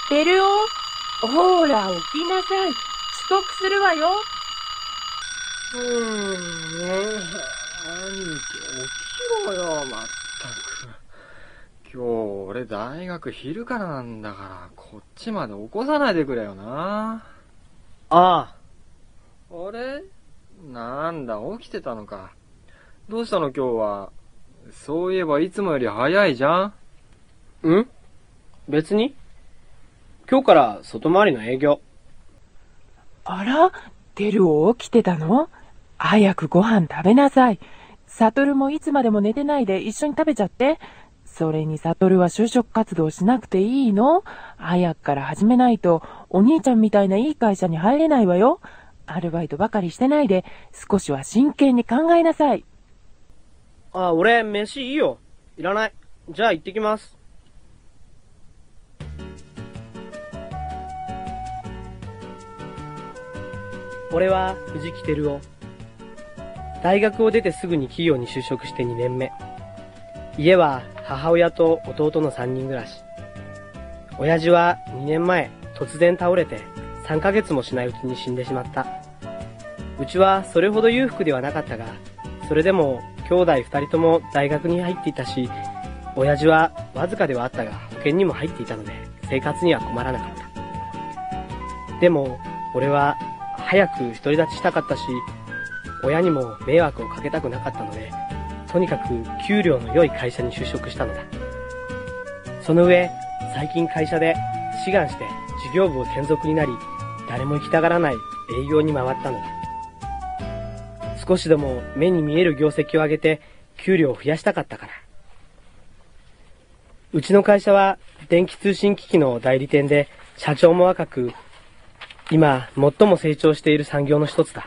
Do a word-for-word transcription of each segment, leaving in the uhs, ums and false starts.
てるお、ほら、起きなさい。遅刻するわよ。 うーん、兄貴、起きろよ、まったく。今日、俺大学昼からなんだから、こっちまで起こさないでくれよな。 ああ。 あれ？なんだ、起きてたのか。どうしたの今日は。そういえばいつもより早いじゃん。 ん？別に。今日から外回りの営業。 あら、てるお起きてたの？早くご飯食べなさい。サトルもいつまでも寝てないで一緒に食べちゃって。それにサトルは就職活動しなくていいの？早くから始めないとお兄ちゃんみたいないい会社に入れないわよ。アルバイトばかりしてないで少しは真剣に考えなさい。 ああ、俺、飯いいよ。いらない。じゃあ行ってきます。俺は藤木照夫。大学を出てすぐに企業に就職してにねんめ。家は母親と弟のさんにん暮らし。親父はにねんまえ突然倒れてさんかげつもしないうちに死んでしまった。うちはそれほど裕福ではなかったが、それでも兄弟二人とも大学に入っていたし、親父はわずかではあったが保険にも入っていたので生活には困らなかった。でも俺は早く独り立ちしたかったし、親にも迷惑をかけたくなかったので、とにかく給料の良い会社に就職したのだ。その上、最近会社で志願して事業部を転属になり、誰も行きたがらない営業に回ったのだ。少しでも目に見える業績を上げて給料を増やしたかったから。うちの会社は電気通信機器の代理店で、社長も若く、今最も成長している産業の一つだ。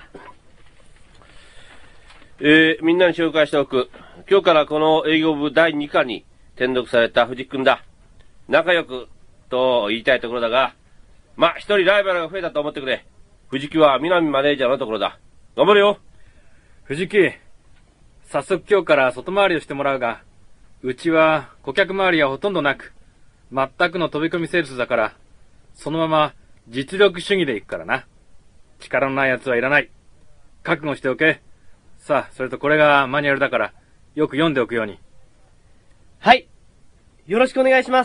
えー、みんなに紹介しておく。今日からこの営業部だいに課に転属された藤木くんだ。仲良くと言いたいところだが、ま、一人ライバルが増えたと思ってくれ。藤木は南マネージャーのところだ。頑張れよ。 藤木、早速今日から外回りをしてもらうが、うちは顧客周りはほとんどなく、全くの飛び込みセールスだから、そのまま実力主義でいくからな。力のない奴はいらない。覚悟しておけ。さあ、それとこれがマニュアルだから、よく読んでおくように。 はい。よろしくお願いします。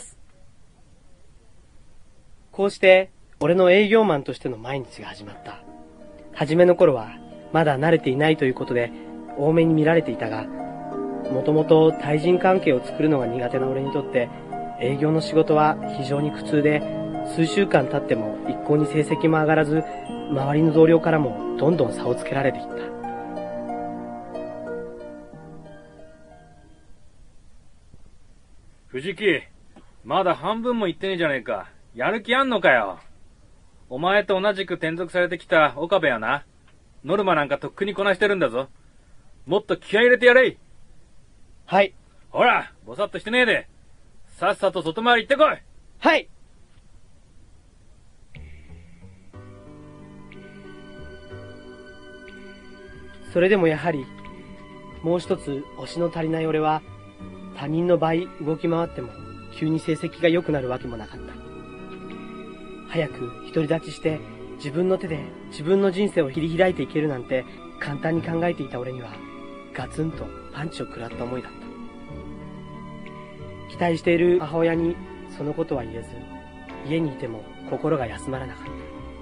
こうして、俺の営業マンとしての毎日が始まった。初めの頃は、まだ慣れていないということで、多めに見られていたが、もともと対人関係を作るのが苦手な俺にとって、営業の仕事は非常に苦痛で、数週間経っても一向に成績も上がらず、周りの同僚からもどんどん差をつけられていった。 藤木、まだ半分も言ってねえじゃねえか。やる気あんのかよ。お前と同じく転属されてきた岡部はな、ノルマなんかとっくにこなしてるんだぞ。もっと気合い入れてやれい。 はい。 ほら、ぼさっとしてねえで。さっさと外回り行ってこい。 はい。それでもやはり、もう一つ推しの足りない俺は、他人の倍動き回っても急に成績が良くなるわけもなかった。早く独り立ちして自分の手で自分の人生を切り開いていけるなんて簡単に考えていた俺にはガツンとパンチを食らった思いだった。期待している母親にそのことは言えず、家にいても心が休まらなかった。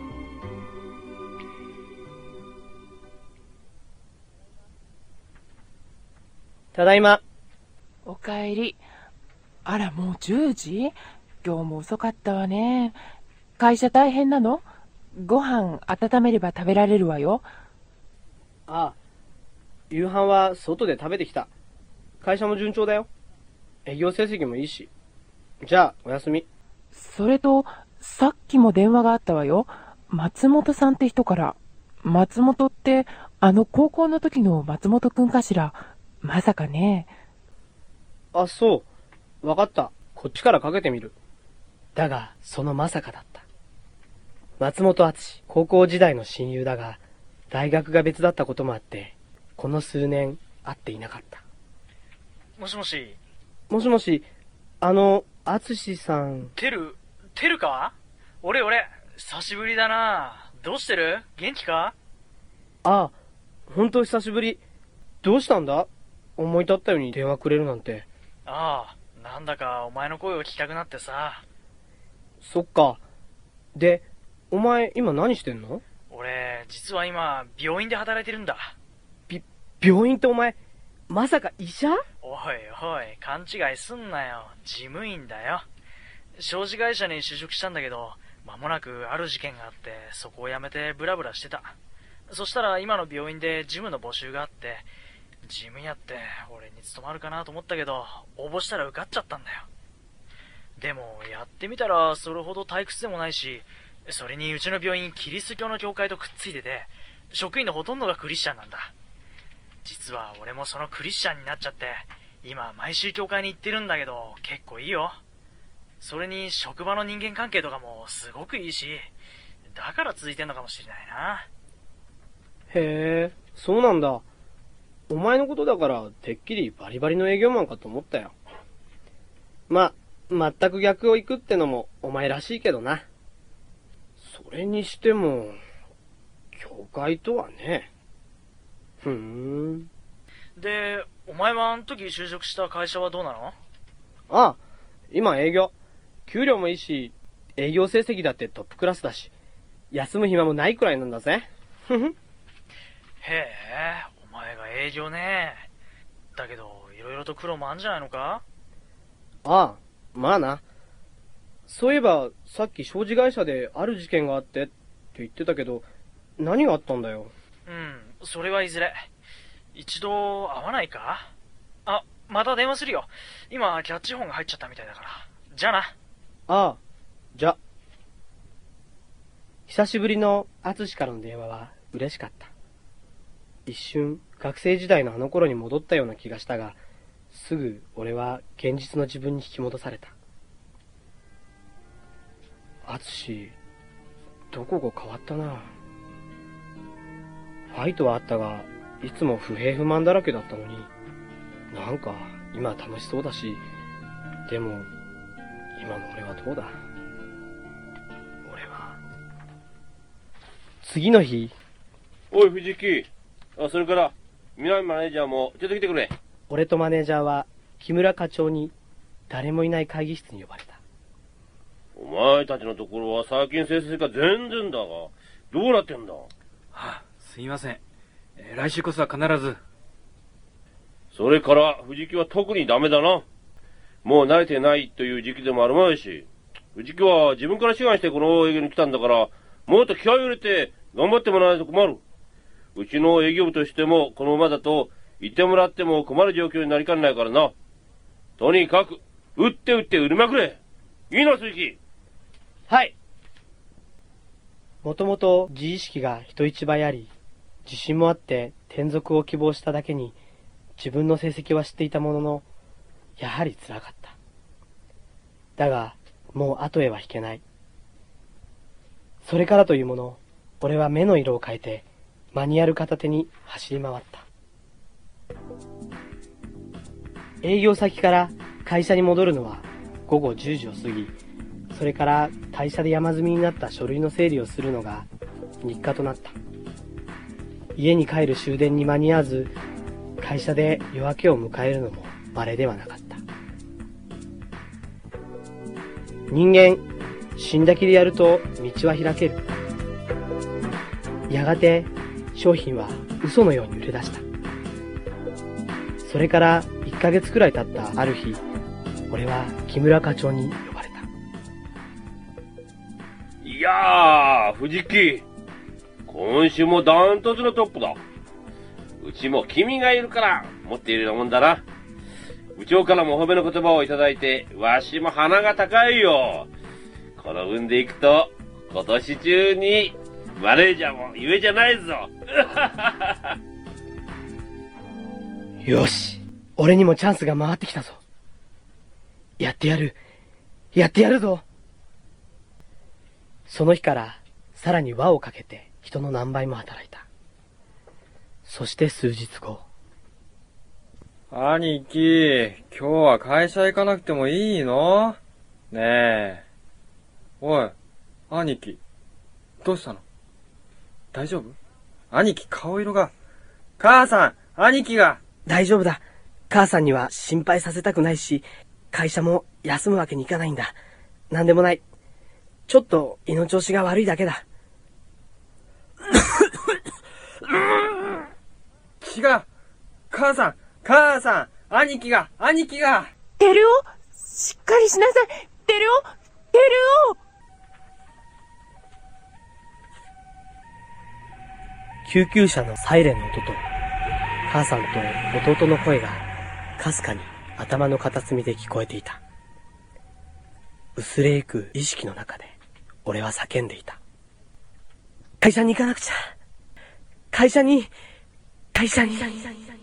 ただいま。 おかえり。あら、もうじゅうじ？今日も遅かったわね。会社大変なの？ご飯温めれば食べられるわよ。 ああ、夕飯は外で食べてきた。会社も順調だよ。営業成績もいいし。じゃあ、おやすみ。 それと、さっきも電話があったわよ。松本さんって人から。松本って、あの高校の時の松本くんかしら。まさかね。 あ、そう。わかった。こっちからかけてみる。だが、そのまさかだった。松本敦、高校時代の親友だが、大学が別だったこともあって、この数年会っていなかった。 もしもし。 もしもし、あの、敦さん。 てる、てるか？ 俺俺、久しぶりだな。どうしてる？元気か？ ああ、ほんと久しぶり。どうしたんだ？思い立ったように電話くれるなんて。 ああ、なんだかお前の声を聞きたくなってさ。 そっか。で、お前今何してんの？ 俺、実は今、病院で働いてるんだ。 び、病院ってお前、まさか医者？ おいおい、勘違いすんなよ。事務員だよ。商事会社に就職したんだけど、間もなくある事件があって、そこを辞めてブラブラしてた。そしたら今の病院で事務の募集があって、事務やって俺に務まるかなと思ったけど、応募したら受かっちゃったんだよ。でも、やってみたらそれほど退屈でもないし、それにうちの病院キリスト教の教会とくっついてて、職員のほとんどがクリスチャンなんだ。実は俺もそのクリスチャンになっちゃって、今毎週教会に行ってるんだけど、結構いいよ。それに職場の人間関係とかもすごくいいし、だから続いてんのかもしれないな。 へえ、そうなんだ。お前のことだからてっきりバリバリの営業マンかと思ったよ。ま、全く逆を行くってのもお前らしいけどな。それにしても、教会とはね。ふーん。 で、お前はあの時就職した会社はどうなの？ ああ、今営業。給料もいいし、営業成績だってトップクラスだし、休む暇もないくらいなんだぜ。ふふ。 へえ、お前が営業ね。だけど、いろいろと苦労もあんじゃないのか？ ああ、まあな。そういえば、さっき商事会社である事件があってって言ってたけど、何があったんだよ。 うん、それはいずれ。一度会わないか？あ、また電話するよ。今、キャッチフォンが入っちゃったみたいだから。じゃあな。 ああ、じゃ。久しぶりのアツシからの電話は嬉しかった。一瞬、学生時代のあの頃に戻ったような気がしたが、すぐ俺は現実の自分に引き戻された。アツシ、どこか変わったな。ファイトはあったが、いつも不平不満だらけだったのに、なんか今楽しそうだし、でも、今の俺はどうだ？俺は。次の日。 おい、藤木。あ、それから、南マネージャーもちょっと来てくれ。 俺とマネージャーは、木村課長に誰もいない会議室に呼ばれた。 お前たちのところは最近成績が全然だが、どうなってんだ？はあ、すいません。えー来週こそは必ず。 それから、藤木は特にダメだな。もう慣れてないという時期でもあるまいし、藤木は自分から志願してこの営業に来たんだから、もっと気合を入れて頑張ってもらわないと困る。うちの営業部としても、このままだと、言ってもらっても困る状況になりかねないからな。とにかく、打って打って売りまくれ。いいな、鈴木。 はい。もともと自意識が人一倍あり、自信もあって転属を希望しただけに、自分の成績は知っていたものの、やはり辛かった。だが、もう後へは引けない。それからというもの、俺は目の色を変えて、マニュアル片手に走り回った。営業先から会社に戻るのは午後じゅうじを過ぎ、それから会社で山積みになった書類の整理をするのが日課となった。家に帰る終電に間に合わず、会社で夜明けを迎えるのも稀ではなかった。人間、死んだきりやると道は開ける。やがて商品は嘘のように売れ出した。それからいっかげつくらい経ったある日、俺は木村課長に呼ばれた。 いやー、藤木。今週もダントツのトップだ。うちも君がいるから持っているようなもんだな。部長からもお褒めの言葉をいただいて、わしも鼻が高いよ。この運でいくと、今年中にマネージャーも夢じゃないぞ。 よし、俺にもチャンスが回ってきたぞ。やってやる。やってやるぞ。その日からさらに輪をかけて人の何倍も働いた。そして数日後。 兄貴、今日は会社行かなくてもいいの？ねえ。おい、 兄貴、どうしたの？大丈夫？兄貴顔色が。母さん、兄貴が。 大丈夫だ。母さんには心配させたくないし、会社も休むわけにいかないんだ。なんでもない。ちょっと胃の調子が悪いだけだ。 違う。母さん、母さん、兄貴が、兄貴が。 テルオ、しっかりしなさい。テルオ、テルオ。 救急車のサイレンの音と、母さんと弟の声が、かすかに頭の片隅で聞こえていた。薄れゆく意識の中で、俺は叫んでいた。会社に行かなくちゃ。会社に、会社に。